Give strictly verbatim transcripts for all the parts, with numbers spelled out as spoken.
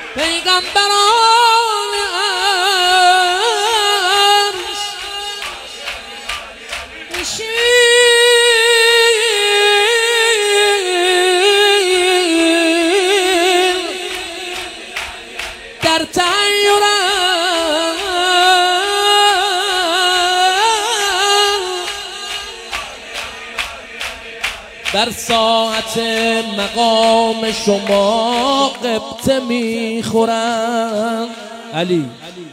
پیغمبران عرش نشین در در ساعت مقام شما قبطه میخورن. علی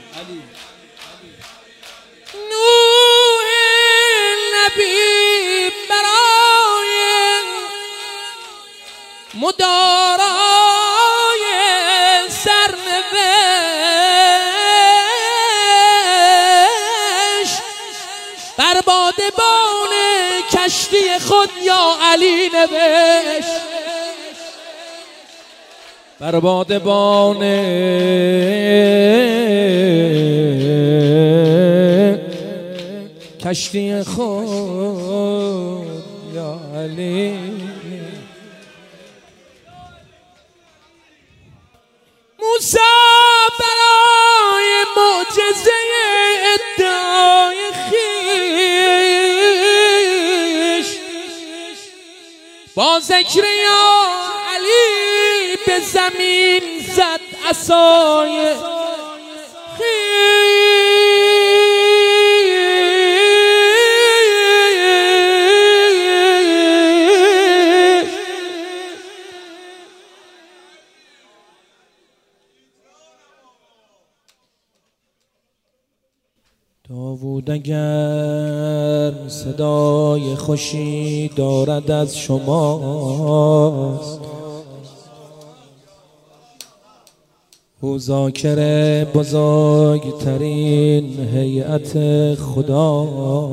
نوح نبی برای مدارای سرنوشت بر بادبان کشتی خود یا علی نوشت. بر بادبان کشتی خود یا علی. موسی برای معجزه ادعای خویش با ذکر یا علی به زمین زد عصای خویش. داوود اگر صدای خوشی دارد از شماست، او ذاکر بزرگترین هیئت خدا.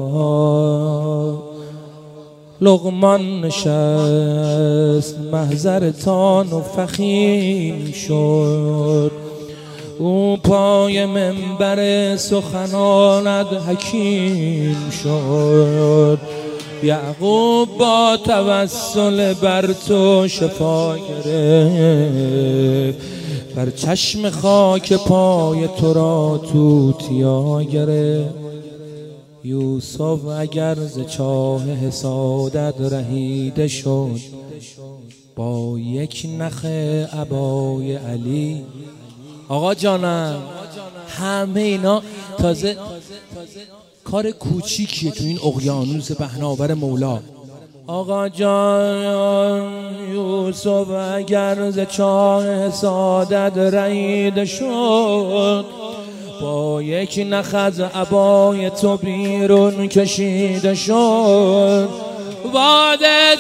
لقمان نشست محضرتان و فخیم شد، او پای منبر سخناند حکیم شد. یعقوب با توسل بر تو شفا گرفت، بر چشم خاک پای تو را توتیا گرفت. یوسف اگر ز چاه حسادت رهیده شد، با یک نخ عبای علی. آقا جانم همه اینا تازه کار کوچیکیه تو این اقیانوس پهناور مولا. آقا جان یوسف اگر ز چاه حسادت رهیده شد، با یک نخ از عبای تو بیرون کشیده شد. باد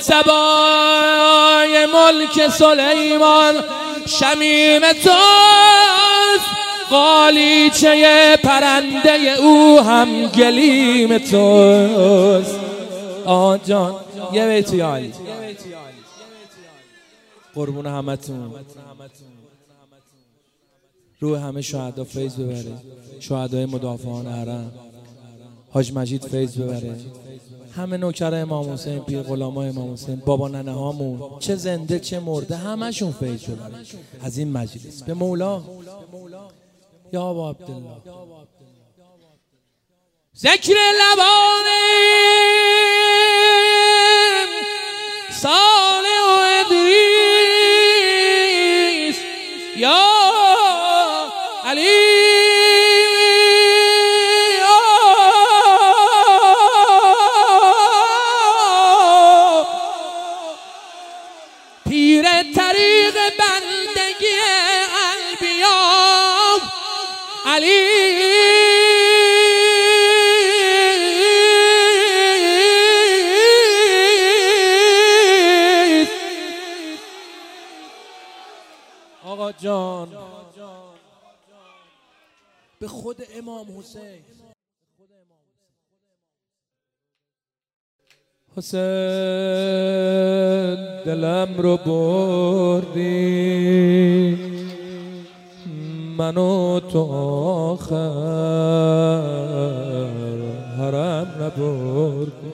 صبای ملک سلیمان شمیم توست، قالیچه پرنده او هم گلیم توست. آه جان یه بیت یا علی قربون همتون. روح همه شهدا فیض ببره، شهدای مدافعان حرم، حاج مجید فیض ببره، همه نوکر امام حسین، پیر غلاما امام حسین، بابا ننه هامون چه زنده چه مرده همشون فیض ببره از این مجلس به مولا. یا ابا عبدالله ذکر لبان صالح و ادریس یا علی. پیر طریق بندگی انبیا علی. آقا جان به خود امام حسین، حسین دلم رو بردی، منو تو آخر حرم نبردی.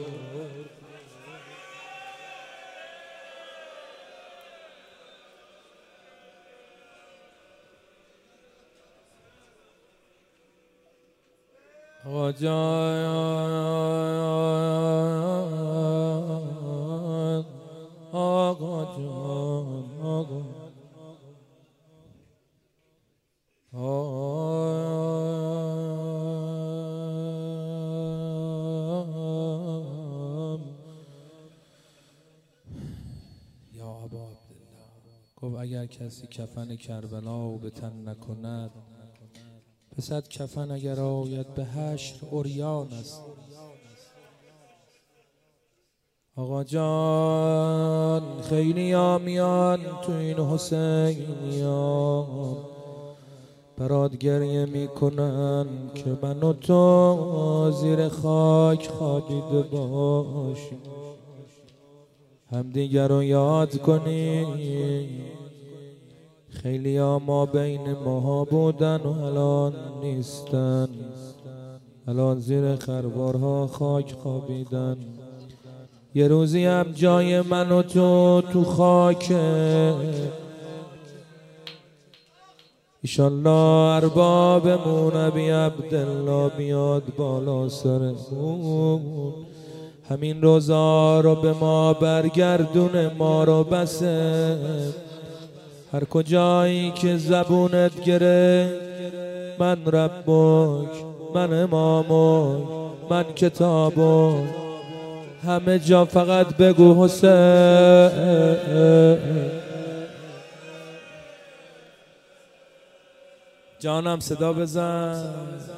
آقا جان آقا جان آقا یا ابا عبدالله گفت اگر کسی کفن کربلا به تن نکند به صد کفن اگر آید به حشر عریان است. آقا جان خیلی ها میان تو این حسینیان برات گریه میکنن که من و تو زیر خاک خوابیده باشیم، همدیگر رو یاد کنی. خیلی ها ما بین ماها بودن و الان نیستن، الان زیر خروارها خاک خوابیدن. یه روزی هم جای من و تو تو خاکه، ایشالله اربابمون ابی عبدالله بیاد بالا سرمون، همین روزا رو به ما برگردونه، ما رو بسه. هر کجایی که زبونت گره من ربک، من امامک، من کتابک، همه جا فقط بگو حسین. جانم صدا بزن.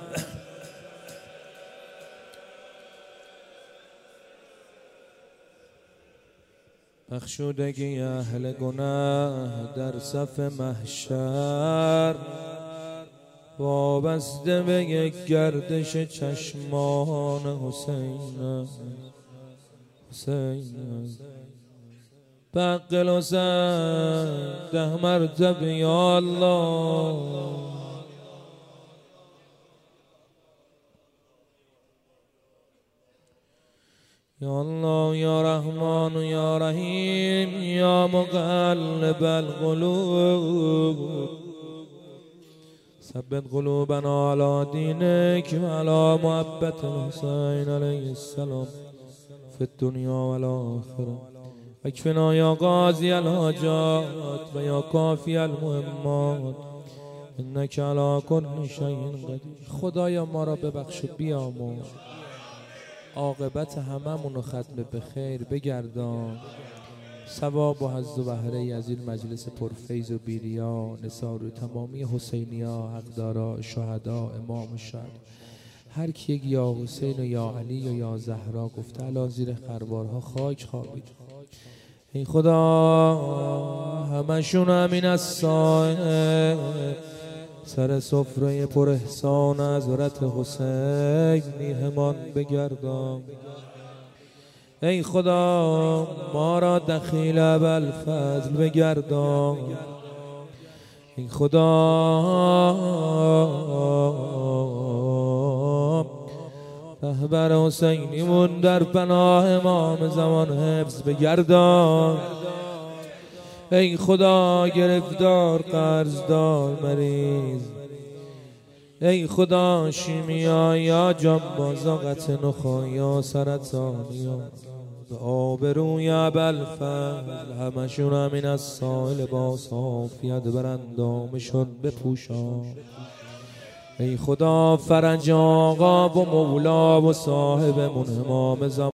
بخشودگی اهل گناه در صف محشر، وابسته به یک گردش چشمان حسین. حسین بقل حسین ده مرتبه یا الله. یا الله یا رحمان یا رحیم یا مقلب القلوب ثبت قلوبنا علی دینک و علی محبت الحسین علیه السلام فی الدنیا و الاخره. اکفنا یا قاضی الحاجات و یا کافی المهمات انک علی کل شیء قدیر. خدایا ما را ببخش و بیامرز، عاقبت هممون رو ختم به خیر بگردان. ثواب و حظ و بهره از این مجلس پرفیض و بیریا، نثار و تمامی حسینیا، حقدارا، شهدا، امام شهر، هر کی یک یا حسین و یا علی و یا زهرا گفته الان زیر خروارها خاک خوابید. ای خدا همشون همین از سایه سر سفره پر احسان حضرت حسین میهمان بگردان. ای خدا ما را دخیل ابوالفضل بگردان. ای خدا رهبر حسینیمون در پناه امام زمان حفظ بگردان. ای خدا گرفتار، قرضدار، مریض، ای خدا شیمیا یا جانبازا، قطع نخا یا سرطانیا، به آبروی ابوالفضل همشون همین از سائل با صافیت بر اندامشون بپوشان. ای خدا فرج آقا و مولا و صاحبمون امام زمان